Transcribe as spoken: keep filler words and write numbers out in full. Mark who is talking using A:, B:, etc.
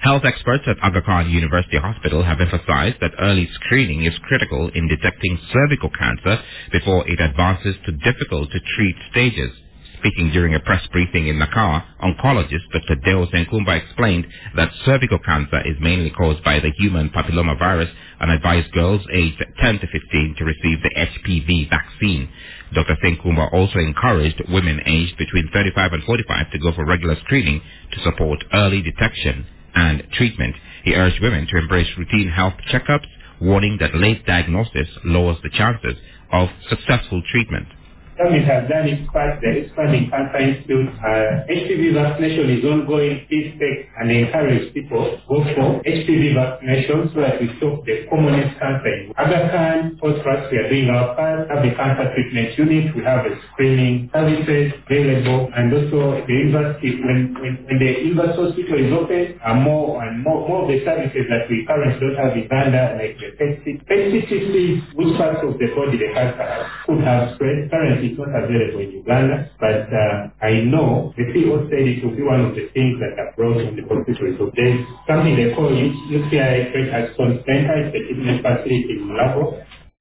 A: Health experts at Aga Khan University Hospital have emphasized that early screening is critical in detecting cervical cancer before it advances to difficult to treat stages. Speaking during a press briefing in Nakar, oncologist Doctor Deo Senkumba explained that cervical cancer is mainly caused by the human papillomavirus and advised girls aged ten to fifteen to receive the H P V vaccine. Doctor Senkumba also encouraged women aged between thirty-five and forty-five to go for regular screening to support early detection and treatment. He urged women to embrace routine health checkups, warning that late diagnosis lowers the chances of successful treatment.
B: Government has done its part, the Expanding Cancer Institute. Uh, H P V vaccination is ongoing. Please take and encourage people go for H P V vaccination so that we stop the commonest cancer. Aga Khan, post trust, we are doing our part. We have the cancer treatment unit. We have the screening services available, and also the university. When, when, when the university hospital is open, uh, more and more, more of the services that we currently don't have in Uganda, like the P E T C. P E T C is which parts of the body the cancer has, could have spread. Currently, it's not available in Uganda, but uh, I know the C E O said it will be one of the things that are brought in the hospital. So there's something they call U T I Threat Action Center. It's a treatment facility in Malabo.